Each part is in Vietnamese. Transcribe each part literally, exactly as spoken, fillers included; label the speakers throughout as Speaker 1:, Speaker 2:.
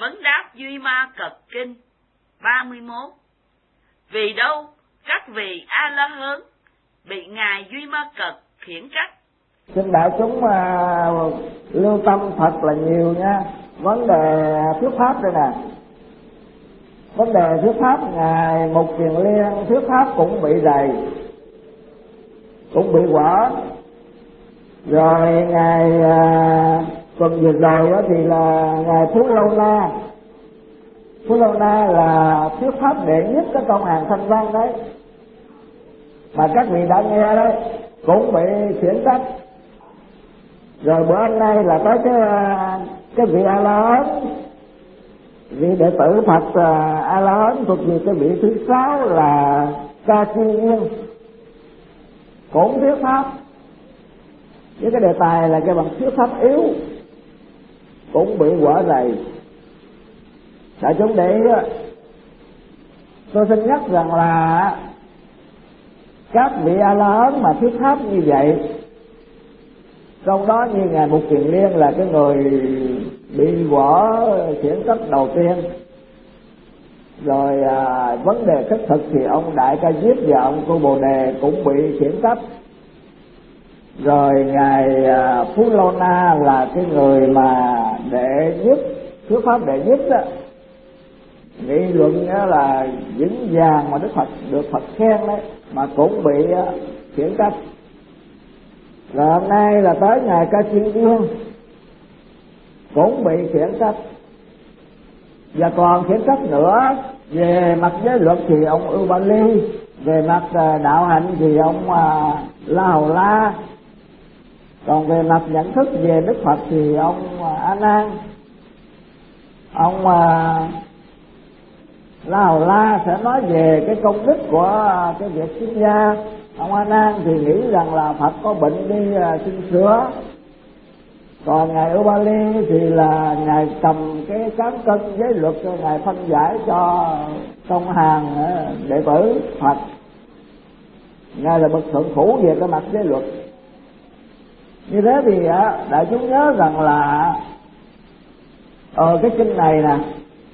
Speaker 1: Vấn đáp Duy Ma Cật Kinh ba mươi mốt. Vì đâu các vị A-la-hán bị Ngài Duy Ma Cật khiển trách?
Speaker 2: Xin đại chúng uh, lưu tâm thật là nhiều nha. Vấn đề thuyết pháp đây nè, vấn đề thuyết pháp Ngài Mục Kiền Liên thuyết pháp cũng bị đầy, cũng bị quở. Rồi Ngài uh, tuần vừa rồi đó thì là Ngài Phú Lâu Na. Phú Lâu Na là thuyết pháp đệ nhất cái công hàng thanh văn đấy, mà các vị đã nghe đấy, cũng bị khiển trách. Rồi bữa hôm nay là tới cái cái vị A La Hán, vị đệ tử Phật A La Hán thuộc về cái vị thứ sáu là Ca Chi Yên, cũng thuyết pháp với cái đề tài là cái bằng thuyết pháp yếu, cũng bị quở rầy. Đại chúng để ý, tôi xin nhắc rằng là các vị A La Hán mà thuyết pháp như vậy, trong đó như Ngài Mục Kiền Liên là cái người bị quở khiển trách đầu tiên. Rồi à, vấn đề khất thực thì ông Đại Ca Diếp và ông Cô Bồ Đề cũng bị khiển trách. Rồi Ngài à, Phú Lâu Na là cái người mà đệ nhất, thuyết pháp đệ nhất đó, nghị luận đó là vững vàng mà Đức Phật được Phật khen đấy, mà cũng bị khiển trách. Rồi hôm nay là tới Ngài Ca Chi Yên cũng bị khiển trách. Và còn khiển trách nữa, về mặt giới luật thì ông Ưu Ba Ly, về mặt đạo hạnh thì ông La Hầu La, còn về mặt nhận thức về Đức Phật thì ông A Nan. Ông La Hầu La sẽ nói về cái công đức của cái việc sinh ra. Ông A Nan thì nghĩ rằng là Phật có bệnh đi xin sữa. Còn Ngài Ưu Ba Ly thì là Ngài cầm cái cán cân giới luật cho Ngài phân giải cho công hàng đệ tử Phật. Ngài là bậc thượng thủ về cái mặt giới luật. Như thế thì đại chúng nhớ rằng là ở cái kinh này nè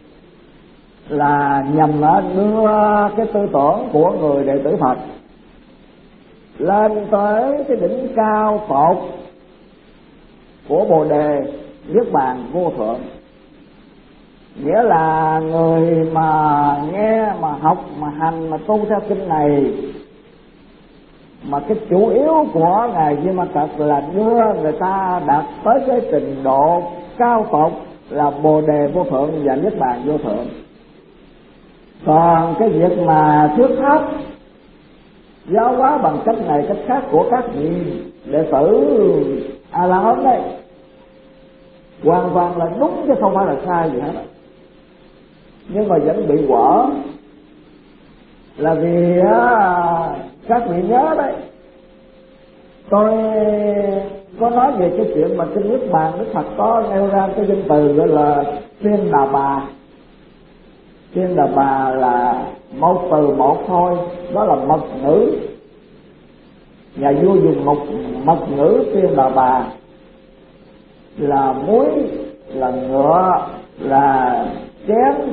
Speaker 2: là nhằm đưa cái tư tưởng của người đệ tử Phật lên tới cái đỉnh cao tột của Bồ Đề Niết Bàn vô thượng. Nghĩa là người mà nghe, mà học, mà hành, mà tu theo kinh này, mà cái chủ yếu của Ngài Duy Ma Cật là đưa người ta đạt tới cái trình độ cao tột là Bồ Đề vô thượng và Niết Bàn vô thượng. Còn cái việc mà thuyết pháp giáo hóa bằng cách này cách khác của các vị đệ tử A La Hán đấy, hoàn toàn là đúng chứ không phải là sai gì hết. Nhưng mà vẫn bị quở là vì á, các vị nhớ đấy, tôi có nói về cái chuyện mà kinh Niết Bàn Đức Phật có nêu ra cái danh từ gọi là Thiên Đà Bà. Thiên Đà Bà là một từ một thôi, đó là mật ngữ. Nhà vua dùng một mật ngữ Thiên Đà Bà là muối, là ngựa, là chén,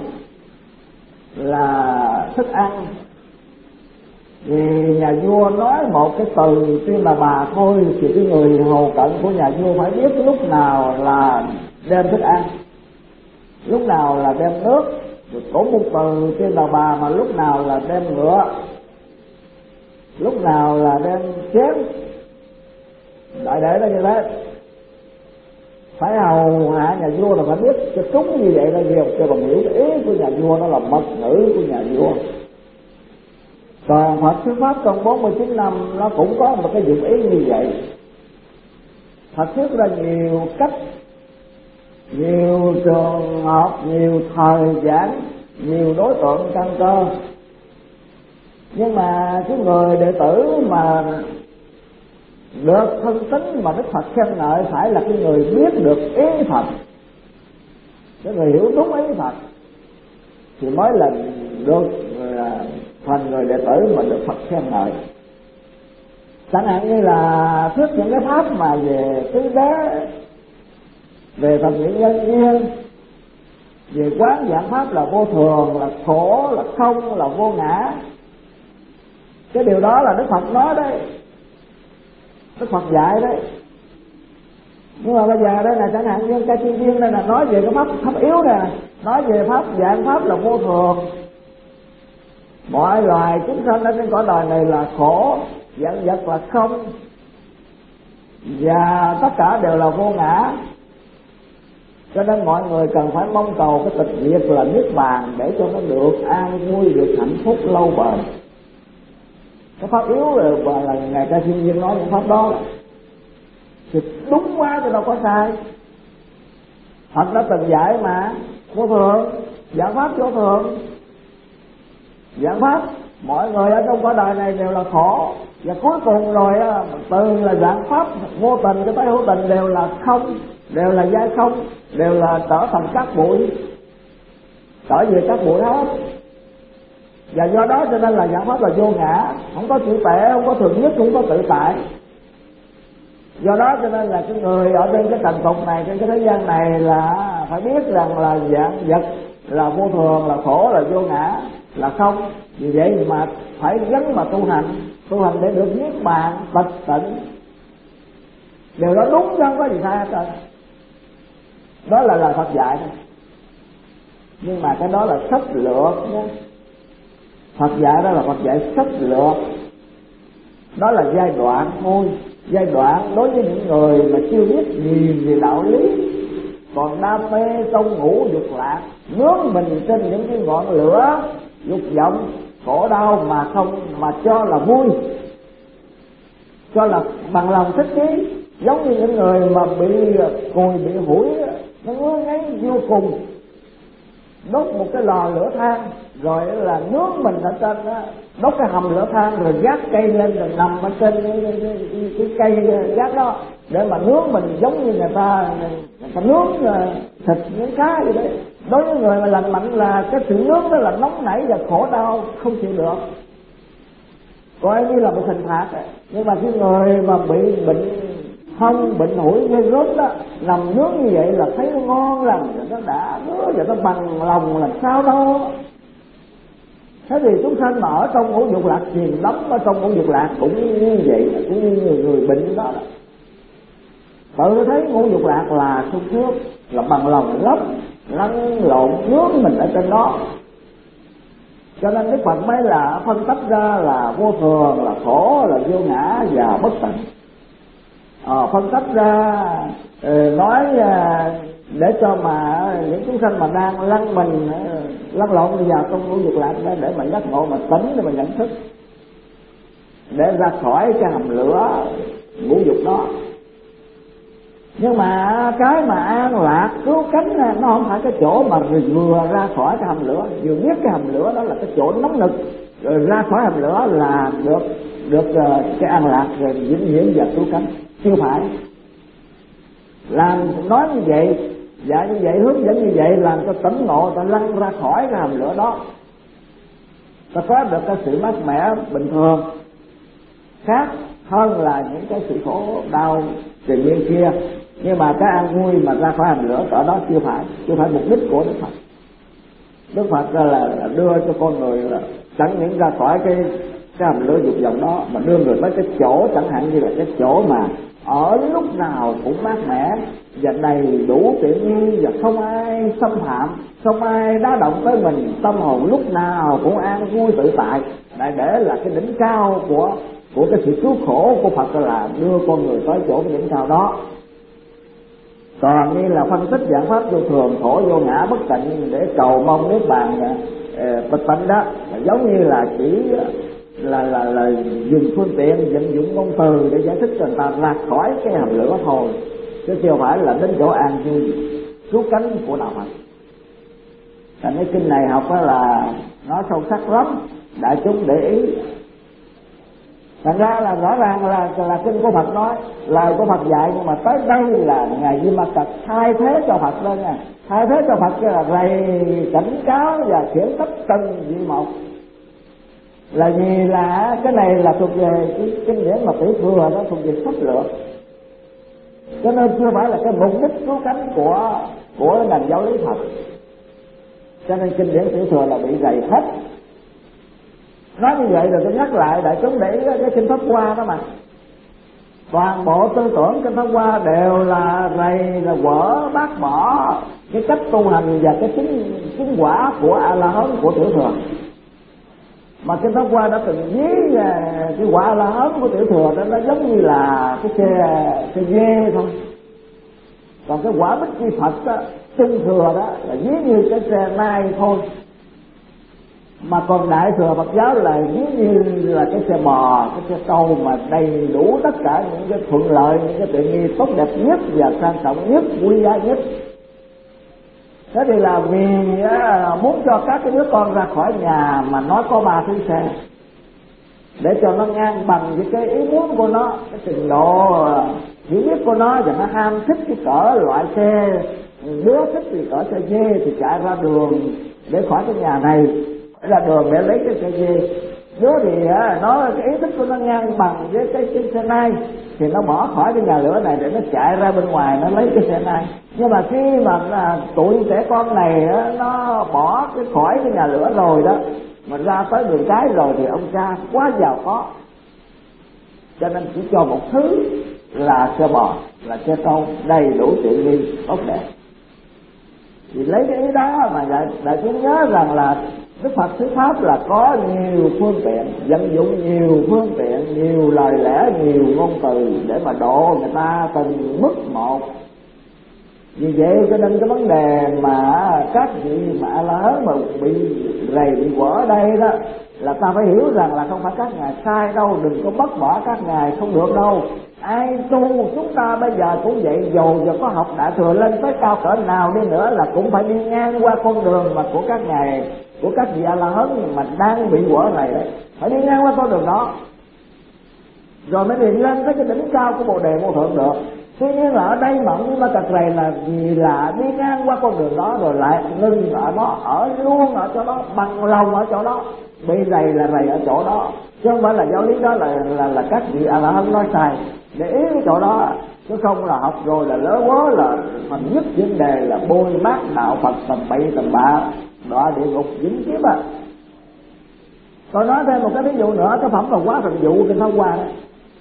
Speaker 2: là thức ăn. Vì nhà vua nói một cái từ Thiên Đà Bà thôi thì cái người hầu cận của nhà vua phải biết lúc nào là đem thức ăn, lúc nào là đem nước. Cũng một từ Thiên Đà Bà mà lúc nào là đem ngựa, lúc nào là đem chén. Đại để đó như thế, phải hầu hạ nhà vua là phải biết cho đúng như vậy là gì, cho bằng hiểu cái ý của nhà vua, đó là mật ngữ của nhà vua. Còn Phật thuyết pháp trong bốn mươi chín năm nó cũng có một cái dụng ý như vậy. Phật thuyết ra nhiều cách, nhiều trường hợp, nhiều thời gian, nhiều đối tượng căn cơ. Nhưng mà cái người đệ tử mà được thân tính mà Đức Phật khen ngợi phải là cái người biết được ý Phật, cái người hiểu đúng ý Phật thì mới là được thành người đệ tử mà Đức Phật khen ngợi. Chẳng hạn như là thuyết những cái pháp mà về tứ đế, về thập nhị nhân duyên, về quán dạng pháp là vô thường, là khổ, là không, là vô ngã. Cái điều đó là Đức Phật nói đấy, Đức Phật dạy đấy. Nhưng mà bây giờ đây là chẳng hạn như ca chuyên viên đây là nói về cái pháp pháp yếu nè, nói về pháp dạng pháp là vô thường, mọi loài chúng sanh ở trên cõi đời này là khổ, dạng vật là không, và tất cả đều là vô ngã. Cho nên mọi người cần phải mong cầu cái tịch diệt là niết bàn để cho nó được an vui, được hạnh phúc lâu bền. Cái pháp yếu là, là ngài ca chuyên viên nói những pháp đó thì đúng quá thì đâu có sai. Phật đã từng dạy mà, vô thường, dạng pháp vô thường, dạng pháp mọi người ở trong cõi đời này đều là khổ, và cuối cùng rồi từ là dạng pháp vô tình cho tới hữu tình đều là không, đều là giai không, đều là trở thành các bụi, trở về các bụi hết. Và do đó cho nên là dạng pháp là vô ngã, không có chữ tệ, không có thường nhất, không có tự tại. Do đó cho nên là cái người ở trên cái trần tục này, trên cái thế gian này là phải biết rằng là dạng vật là vô thường, là khổ, là vô ngã, là không. Vì vậy mà phải gắn mà tu hành, tu hành để được niết bàn tịch tịnh. Điều đó đúng chứ không có gì sai hết trơn. Đó là lời Phật dạy thôi. Nhưng mà cái đó là sách lược nhé. Phật dạy đó là Phật dạy sách lược. Đó là giai đoạn thôi. Giai đoạn đối với những người mà chưa biết gì về đạo lý, còn đam mê trong ngũ dục lạc, nướng mình trên những cái ngọn lửa dục vọng khổ đau mà không mà cho là vui, cho là bằng lòng thích chí. Giống như những người mà bị cùi, bị hủi, nó ngứa ngáy vô cùng, đốt một cái lò lửa than rồi là nướng mình ở trên đó, đốt cái hầm lửa than rồi gác cây lên rồi nằm ở trên cái, cái, cái, cái cây gác đó để mà nướng mình, giống như người ta người ta nướng thịt nướng cá vậy đấy. Đối với người mà lành mạnh là cái sự nướng đó là nóng nảy và khổ đau không chịu được, coi như là một hình phạt ấy. Nhưng mà cái người mà bị bệnh không, bệnh hủi gây rốt đó, nằm nướng như vậy là thấy nó ngon lành, nó đã nướng và nó bằng lòng làm sao đâu. Thế thì chúng sanh mà ở trong ngũ dục lạc chìm lắm, ở trong ngũ dục lạc cũng như vậy, cũng như người, người bệnh đó. Tự thấy ngũ dục lạc là sung sướng, là bằng lòng lắm, lăn lộn nướng mình ở trên đó. Cho nên Đức Phật mới là phân tách ra là vô thường, là khổ, là vô ngã và bất tịnh. Ờ, phân tách ra nói để cho mà những chúng sanh mà đang lăn mình lăn lộn vào trong ngũ dục lạc để mà giác ngộ, mà tỉnh để mà nhận thức, để ra khỏi cái hầm lửa ngũ dục đó. Nhưng mà cái mà an lạc cứu cánh này, nó không phải cái chỗ mà vừa ra khỏi cái hầm lửa, vừa biết cái hầm lửa đó là cái chỗ nóng nực, rồi ra khỏi hầm lửa là được được cái an lạc rồi vĩnh viễn và cứu cánh. Chưa phải. Làm nói như vậy, dạy như vậy, hướng dẫn như vậy, làm cho tỉnh ngộ, ta lăn ra khỏi cái hầm lửa đó, ta có được cái sự mát mẻ bình thường khác hơn là những cái sự khổ đau tự nhiên kia. Nhưng mà cái an vui mà ra khỏi hầm lửa ở đó chưa phải, chưa phải mục đích của Đức Phật. Đức Phật là đưa cho con người là chẳng những ra khỏi cái cái hầm lửa dục vọng đó, mà đưa người tới cái chỗ chẳng hạn như là cái chỗ mà ở lúc nào cũng mát mẻ và đầy đủ tiện nghi, và không ai xâm phạm, không ai đá động tới mình, tâm hồn lúc nào cũng an vui tự tại. Để để là cái đỉnh cao của của cái sự cứu khổ của Phật là đưa con người tới chỗ cái đỉnh cao đó. Còn như là phân tích dạng pháp vô thường, khổ, vô ngã, bất tịnh để cầu mong niết bàn bất tịnh đó, giống như là chỉ là là là dùng phương tiện, vận dụng ngôn từ để giải thích cho người ta ra khỏi cái hầm lửa thôi, chứ chưa phải là đến chỗ an vui cứu cánh của đạo Phật. Thành cái kinh này học đó là nó sâu sắc lắm, đại chúng để ý. Thành ra là rõ ràng là là kinh của Phật nói, lời của Phật dạy, nhưng mà tới đây là ngài Di Ma Cật thay thế cho Phật lên nha, thay thế cho Phật là rầy cảnh cáo và khiển trách từng vị một. Là vì là cái này là thuộc về cái kinh điển mà tiểu thừa, nó thuộc về sách lược, cho nên chưa phải là cái mục đích cứu cánh của của ngành giáo lý Phật. cho nên kinh điển tiểu thừa là bị rầy hết. Nói như vậy rồi tôi nhắc lại đại chúng để ý cái kinh Pháp Hoa đó mà, toàn bộ tư tưởng kinh Pháp Hoa đều là rầy, là quở bác bỏ cái cách tu hành và cái chứng chứng quả của A La Hán, của tiểu thừa. Mà kinh Pháp Hoa đã từng ví cái quả A La Hán của tiểu thừa đó nó giống như là cái xe xe dê thôi, còn cái quả Bích Chi Phật đó, trung thừa đó là ví như cái xe nai thôi, mà còn đại thừa Phật giáo là ví như là cái xe bò, cái xe trâu mà đầy đủ tất cả những cái thuận lợi, những cái tiện nghi tốt đẹp nhất và sang trọng nhất, quý giá nhất. Thế thì là vì á, muốn cho các cái đứa con ra khỏi nhà mà nó có ba thứ xe, để cho nó ngang bằng với cái ý muốn của nó, cái trình độ hiểu biết của nó, và nó ham thích cái cỡ loại xe, đứa thích thì cỡ xe dê thì chạy ra đường để khỏi cái nhà này, ra đường để lấy cái xe dê. Đứa thì á, nó cái ý thích của nó ngang bằng với cái, cái xe nai thì nó bỏ khỏi cái nhà lửa này để nó chạy ra bên ngoài nó lấy cái xe nai. Nhưng mà khi mà à, tụi trẻ con này á, nó bỏ cái khỏi cái nhà lửa rồi đó, mà ra tới đường cái rồi thì ông cha quá giàu có, cho nên chỉ cho một thứ là xe bò, là xe trâu đầy đủ tiện nghi tốt đẹp. Thì lấy cái ý đó mà đại, đại chúng nhớ rằng là Đức Phật thuyết pháp là có nhiều phương tiện, vận dụng nhiều phương tiện, nhiều lời lẽ, nhiều ngôn từ để mà độ người ta từng mức một. Vì vậy cho nên cái vấn đề mà các vị mà A La Hán mà bị rầy, bị quở ở đây đó, là ta phải hiểu rằng là không phải các ngài sai đâu, đừng có bắt bỏ các ngài, không được đâu. Ai tu chúng ta bây giờ cũng vậy, dù giờ có học đại thừa lên tới cao cỡ nào đi nữa là cũng phải đi ngang qua con đường mà của các ngài, của các vị A La Hán mà đang bị quở này đấy, phải đi ngang qua con đường đó rồi mới đi lên tới cái đỉnh cao của Bồ Đề Vô Thượng được. Tuy nhiên là ở đây mà ông Ma Cật rầy là vì là đi ngang qua con đường đó rồi lại ngưng ở đó, ở luôn ở chỗ đó, bằng lòng ở chỗ đó, bị rầy là rầy ở chỗ đó, chứ không phải là giáo lý đó là là, là các vị A La Hán nói sai. Để ý cái chỗ đó, chứ không là học rồi là lỡ quá là mình nhất vấn đề là bôi mát đạo Phật tầm bậy tầm bạ, đọa địa ngục dính kiếp à. Tôi nói thêm một cái ví dụ nữa, cái phẩm là quá thần dụ kinh Pháp Hoa đó.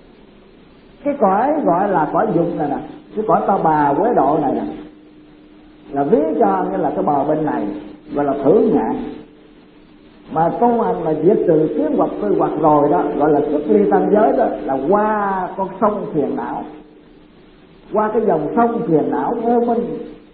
Speaker 2: Cái cõi gọi là cõi dục này nè, cái cõi Ta Bà Quế Độ này nè, là ví cho như là cái bờ bên này gọi là thử ngạn. Mà tu hành mà diệt trừ kiến hoặc tư hoặc rồi đó, gọi là xuất ly tam giới đó, là qua con sông phiền não, qua cái dòng sông phiền não vô minh,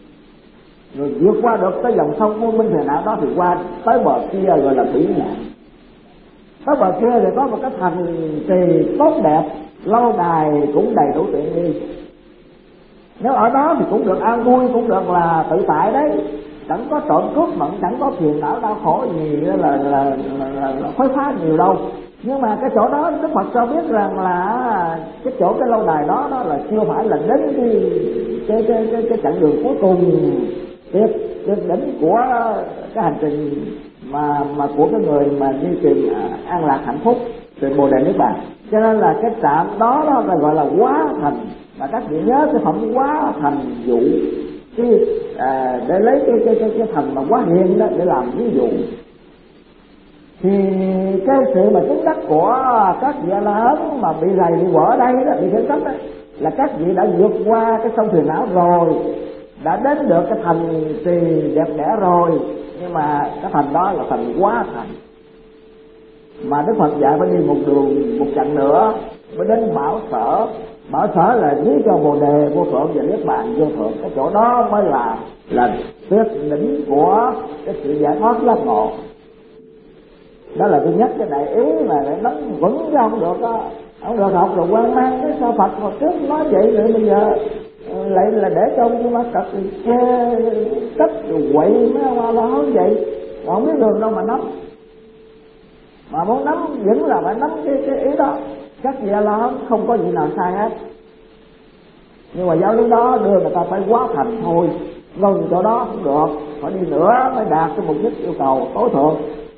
Speaker 2: rồi vượt qua được cái dòng sông vô minh phiền não đó thì qua tới bờ kia gọi là bỉ ngạn. Tới bờ kia thì có một cái thành trì tốt đẹp, lâu đài cũng đầy đủ tiện nghi. Nếu ở đó thì cũng được an vui, cũng được là tự tại đấy, chẳng có trộm cướp mận, chẳng có phiền não đau khổ gì là là là, là, là khối phá nhiều đâu. Nhưng mà cái chỗ đó Đức Phật cho biết rằng là cái chỗ cái lâu đài đó đó là chưa phải là đến cái cái cái cái, cái chặng đường cuối cùng, tuyệt tuyệt đỉnh của cái hành trình mà mà của cái người mà đi tìm an lạc hạnh phúc, tìm Bồ Đề Niết Bàn. Cho nên là cái trạm đó đó là gọi là quá thành. Và các vị nhớ cái phẩm quá thành dụ, cái à, để lấy cái cái cái cái thành mà quá hiện đó để làm ví dụ. Thì cái sự mà chứng đắc của các vị A La Hán mà bị rầy bị quở đây đó, bị chứng đắc đó, là các vị đã vượt qua cái sông phiền não rồi, đã đến được cái thành trì đẹp đẽ rồi. Nhưng mà cái thành đó là thành quá thành, mà Đức Phật dạy phải đi một đường một chặng nữa mới đến Bảo Sở. Bảo Sở là lý cho Bồ Đề Vô Thượng và Niết Bàn Vô Thượng. Cái chỗ đó mới là là tuyệt đỉnh của cái sự giải thoát giác ngộ. Đó là thứ nhất, cái đại ý mà để nắm vững cho không được đó. Không được học rồi quan mang cái sao Phật hồi trước nói vậy rồi bây giờ lại là để cho ông Ma Cật che cách rồi quậy mấy ông A La Hán vậy, không biết đường đâu mà nắm. Mà muốn nắm vẫn là phải nắm cái, cái ý đó. Các vị A La Hán không có gì nào sai hết, nhưng mà giáo lý đó đưa người ta phải quá thành thôi. Ngừng chỗ đó không được, phải đi nữa mới đạt cái mục đích yêu cầu tối thượng.